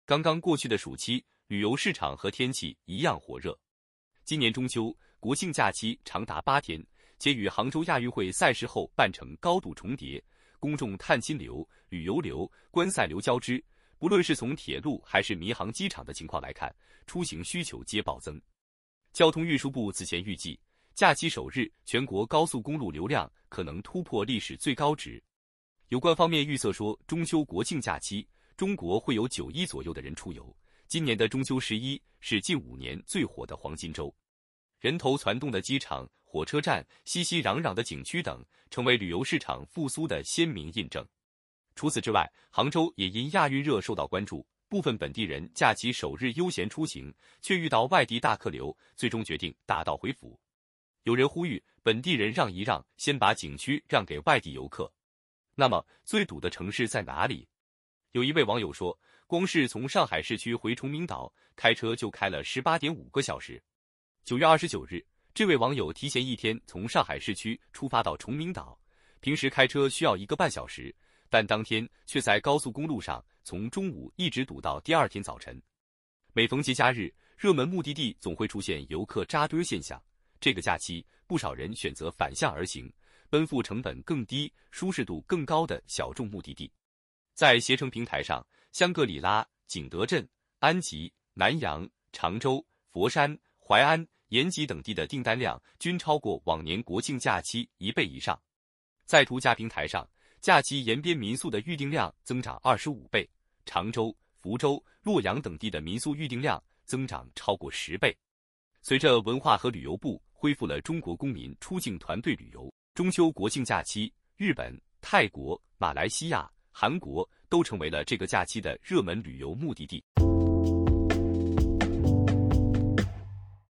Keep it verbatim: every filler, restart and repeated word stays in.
刚刚过去的暑期，旅游市场和天气一样火热。今年中秋、国庆假期长达八天，且与杭州亚运会赛事后半程高度重叠，公众探亲流、旅游流、观赛流交织。不论是从铁路还是民航机场的情况来看，出行需求皆暴增。交通运输部此前预计，假期首日全国高速公路流量可能突破历史最高值。有关方面预测说，中秋国庆假期，中国会有九亿左右的人出游。今年的中秋十一是近五年最火的黄金周，人头攒动的机场、火车站、熙熙攘攘的景区等，成为旅游市场复苏的鲜明印证。除此之外，杭州也因亚运热受到关注，部分本地人假期首日悠闲出行，却遇到外地大客流，最终决定打道回府。有人呼吁本地人让一让，先把景区让给外地游客。那么，最堵的城市在哪里？有一位网友说，光是从上海市区回崇明岛，开车就开了 十八点五个小时。九月二十九日，这位网友提前一天从上海市区出发到崇明岛，平时开车需要一个半小时，但当天却在高速公路上从中午一直堵到第二天早晨。每逢节假日，热门目的地总会出现游客扎堆现象。这个假期，不少人选择反向而行，奔赴成本更低、舒适度更高的小众目的地。在携程平台上，香格里拉、景德镇、安吉、南阳、常州、佛山、淮安、延吉等地的订单量均超过往年国庆假期一倍以上。在途家平台上，假期延边民宿的预订量增长二十五倍，常州、福州、洛阳等地的民宿预订量增长超过十倍。随着文化和旅游部恢复了中国公民出境团队旅游，中秋国庆假期，日本、泰国、马来西亚、韩国都成为了这个假期的热门旅游目的地。